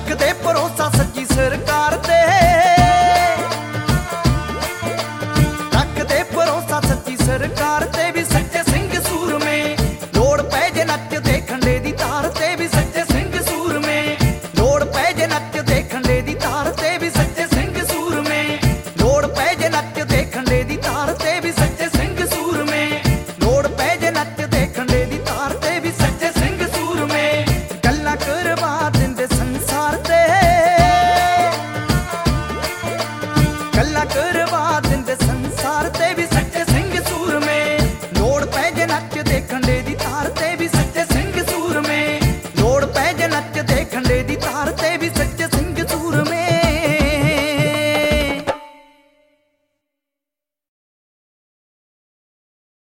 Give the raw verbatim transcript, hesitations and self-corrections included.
ਰੱਖਦੇ ਭਰੋਸਾ ਸੱਚੀ ਸਰਕਾਰ ਤੇ, ਰੱਖਦੇ ਭਰੋਸਾ ਸੱਚੀ ਸਰਕਾਰ ਤੇ ਵੀ ਸੱਚੇ ਸਿੰਘ ਸੂਰਮੇ। ਲੋੜ ਪੈ ਜੇ ਨੱਚਦੇ ਖੰਡੇ ਦੀ ਤਾਰ ਤੇ ਵੀ ਸੱਚੇ ਸਿੰਘ ਸੂਰਮੇ। ਲੋੜ ਪੈ ਜੇ ਨੱਚਦੇ ਖੰਡੇ ਦੀ ਤਾਰ ਤੇ ਵੀ ਸੱਚੇ ਸਿੰਘ ਸੂਰਮੇ। ਲੋੜ ਪੈ ਜੇ ਨੱਚਦੇ ਖੰਡੇ ਦੀ ਤਾਰ ਤੇ ਵੀ ਸੱਚੇ ਸਿੰਘ ਸੂਰਮੇ। ਲੋੜ ਪੈ ਜੇ ਨੱਚਦੇ ਖੰਡੇ ਦੀ ਤਾਰ ਤੇ ਵੀ ਸੱਚੇ ਸਿੰਘ ਸੂਰਮੇ। ਗੱਲਾਂ ਕਰਵਾ ਦਿੰਦੇ ਸੰਸਾਰ ਤੇ, ਗੱਲਾਂ ਕਰਵਾ ਦਿੰਦੇ ਸੰਸਾਰ